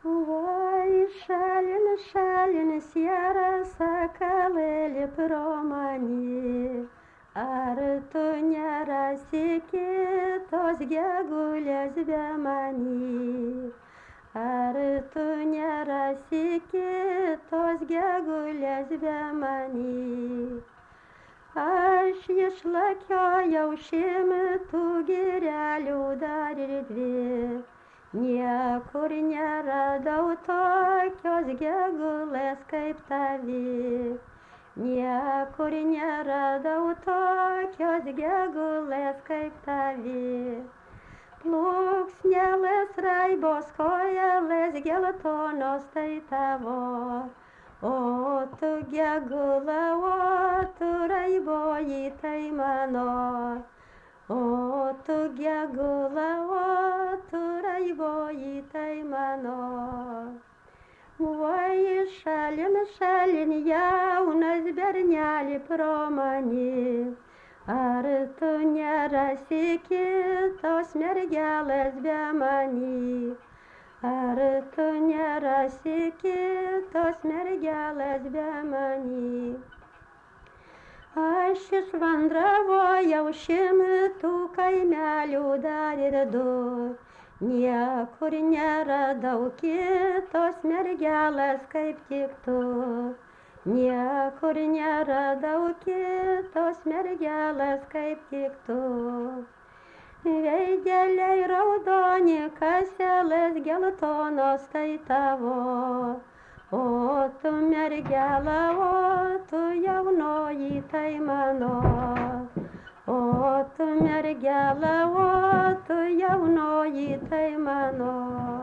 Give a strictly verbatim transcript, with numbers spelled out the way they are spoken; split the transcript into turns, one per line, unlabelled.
Oi, šalin, šalin, siera sakalėlį pro mane. Ar tu nerasi kitos gegulės be manį? Ar tu nerasi kitos gegulės be manį? Aš išlakiojau šimtų girelių dar ir dvi. Niekur neradau tokios gegulės kaip tavi. Niekur neradau tokios gegulės kaip tavi. Plunksnelės raibos kojelės geltonos tai tavo. O tu gegula, o tu raiboji tai mano. O tu gegula, o tu raiboji tai mano. Oi, šalin, šalin, jaunas berneli pro mane. Ar tu nerasi kitos mergelės be manį? Ar tu nerasi kitos mergelės be manį? Aš išvandravojau šimtų kaimelių dar ir du. Niekur neradau kitos mergelės kaip tik tu. Niekur neradau kitos mergelės kaip tik tu. Veideliai raudoni, kaselės geltonos tai tavo. O tu mergelė, o tu jaunoji tai mano. O tu mergelė, o tu jaunoji tai mano.